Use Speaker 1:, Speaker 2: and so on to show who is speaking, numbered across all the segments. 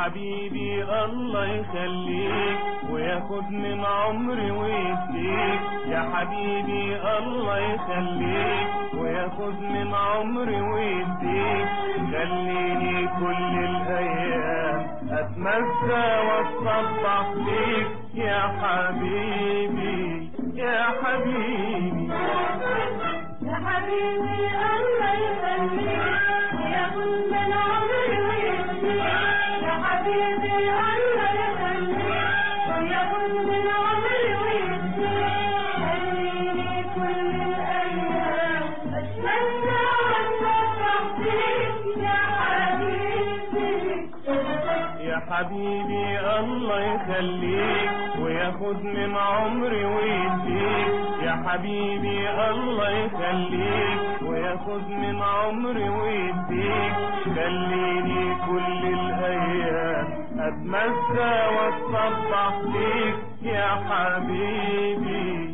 Speaker 1: حبيبي الله يخليك وياخد من عمري ويديك، يا حبيبي الله يخليك وياخد من عمري ويديك، خليني كل الايام اتمسى واتصبح فيك يا حبيبي يا حبيبي
Speaker 2: يا حبيبي الله يخليك وياخد من عمري ويديك، يا حبيبي الله يخليك وياخد من عمري ويديك، خليني كل الايام اتمنى واتصبح فيك يا حبيبي
Speaker 1: يا حبيبي الله يخليك وياخد من عمري ويديك، يا حبيبي الله يخليك وياخد من عمري ويديك، خليني كل الايام اتمسى واتصبح فيك يا حبيبي.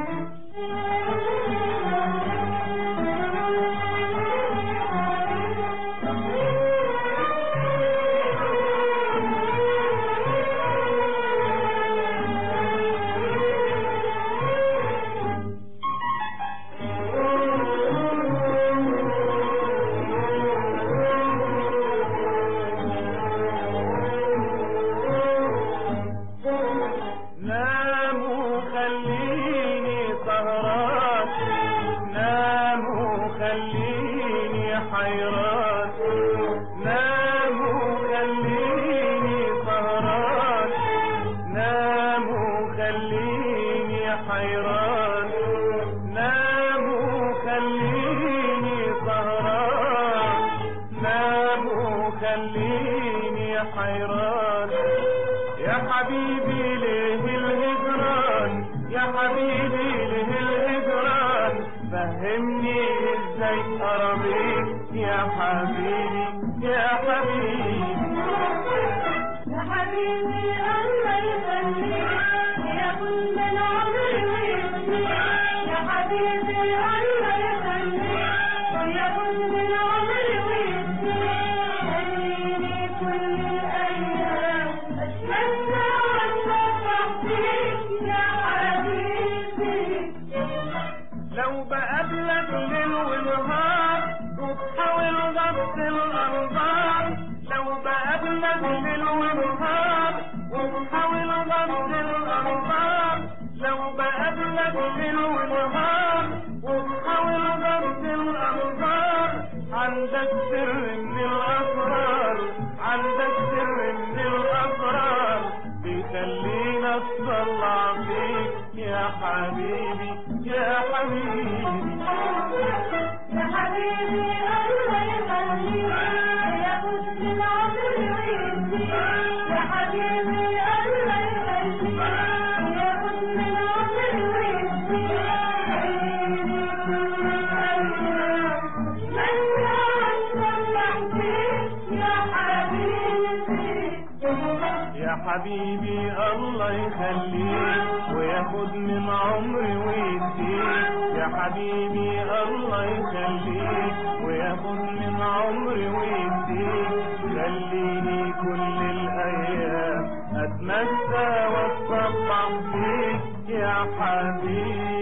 Speaker 1: خليني حيران، ناموا خليني سهران، ناموا خليني حيران، ناموا خليني سهران، ناموا خليني حيران، يا حبيبي ليه الهجران، يا حبيبي ليه الهجران، فهمني ازاي ارضيك يا حبيبي يا حبيبي
Speaker 2: يا حبيبي الله يخليك وياخد من عمري ويديك، يا حبيبي الله يخليك وياخد من عمري ويديك، خليني كل الايام اتمنى واتصبح فيك يا حبيبي.
Speaker 1: لو بقابلك ليل ونهار وبحاول ضبط الانظار، لو بقابلك ليل ونهار وبحاول ضبط الانظار، لو بقابلك ليل ونهار وبحاول ضبط الانظار، عندك سر من الاسرار، عندك سر من الاسرار بيخلينا اطلع فيك يا حبيبي يا حبيبي
Speaker 2: يا حبيبي الله يخليك وياخد من عمري ويديك، يا حبيبي الله يخليك وياخد من عمري ويديك، خليني كل الايام اتمنى واتصبح فيك يا حبيبي.
Speaker 1: يا حبيبي الله يخليك وياخد من عمري ويديك، يا حبيبي الله يخليك وياخد من عمري ويديك، خليني كل الايام اتمسى واتصبح فيك يا حبيبي.